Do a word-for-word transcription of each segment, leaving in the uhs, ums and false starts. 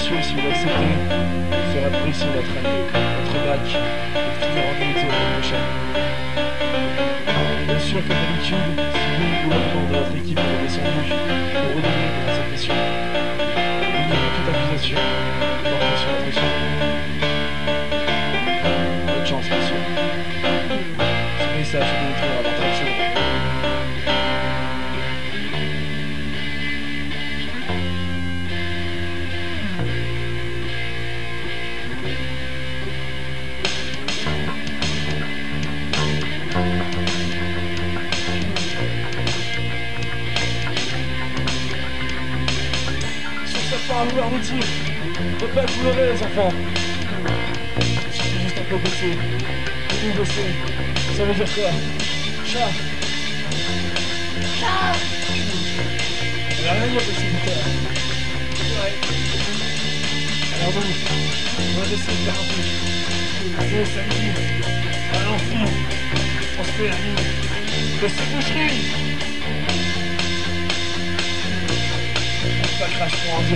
messieurs, si vous l'acceptez, il fera le prix sur votre année, votre bac, et de finir en été l'année prochaine. Bien sûr, comme d'habitude, si vous ou l'un membre de votre équipe est descendu pour redonner dans cette mission, ignorez toute accusation, portée sur votre mission. Bonne chance, messieurs. Ce message est de détruire avant toute chose. Par vouloir vous dire, faut pas que vous leurrez les enfants. Si c'est juste un peu baissé, vous baissez, ça veut dire quoi? Chat. Chat. Il n'y a rien de possible. Ouais. Alors donc, on va laisser le faire un peu. Allez, samedi, à l'amphi, on se fait la nuit. De ces boucheries. Pas crache pour en dire.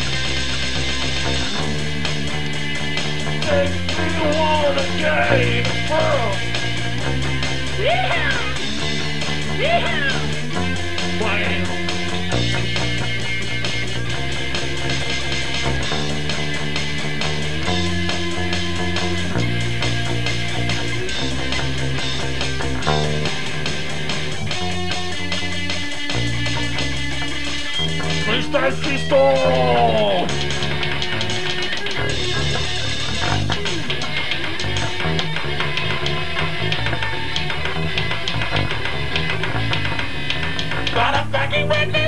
Take me on a game world. Yeah! Yeah! Wow! Freestyle Fiston! Got a fucking window!